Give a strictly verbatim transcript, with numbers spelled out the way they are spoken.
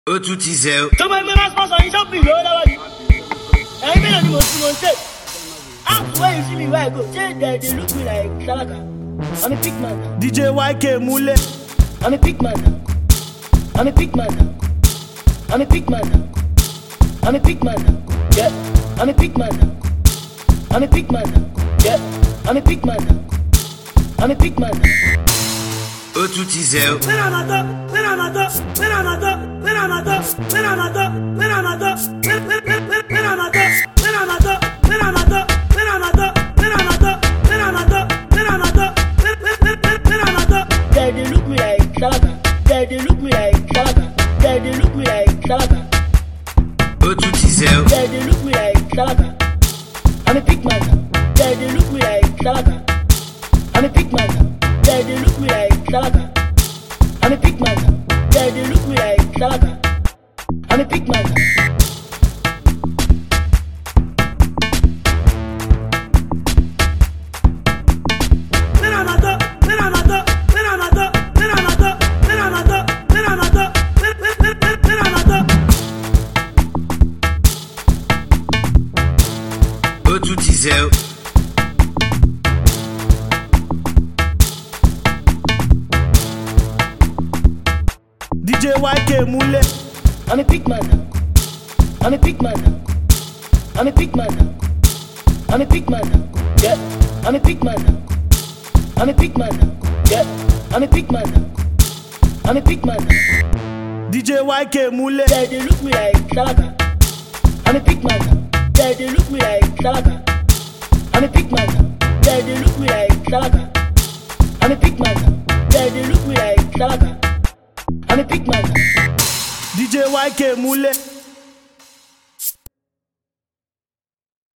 ó tún ti zẹ́ o. tó bá gbé máa sponsor yín shopping lọ́wọ́ lọ́wọ́ ni ẹ̀yin mélòó ni mo ti mọ̀ ń tẹ̀. Ask where you see me where I go. Say that they look me like Salaka. I'm a big man now. D J Y K Mule. I'm a big man now. I'm a big man now. I'm a big man now. I'm a big man now. Yeah. I'm a big man now. I'm a big man now. Yeah. I'm a big man now. I'm a big man now. Ó tún ti zẹ́ o. When I'm at up, when I'm at up, when I'm at up, when I'm at up, when I'm at up, when I'm at up, when when when when I'm at up, when I'm at up, when I'm at up, when I'm at up, when I'm at up, when I'm at up, when I'm at up, when when when when I'm at up. They they look me like Salaka. They they look me like Salaka. They they look me like Salaka. Ó tún ti zẹ́ o. They they look me like Salaka. I'm a big man now. They they look me like Salaka. I'm a big man now. They they look me like Salaka. I'm a big man now. They they look me like Salaka. I'm a big man now. When I'm at up, when I'm at up, when I'm at up, when I'm at up, when I'm at up, when I'm at up, when when when when I'm at up. Ó tún ti zẹ́ o. D J Y K Mule. I'm a big man now. I'm a big man now. I'm a big man now. I'm a big man now. Yeah. I'm a big man now. I'm a big man now. Yeah. I'm a big man now. I'm a big man now. D J Y K Mule. They they look me like Salaka. I'm a big man now. They they look me like Salaka. I'm a big man now. They they look me like Salaka. I'm a big man now. They they look me like Salaka. I'm a big man now. D J Y K Mule.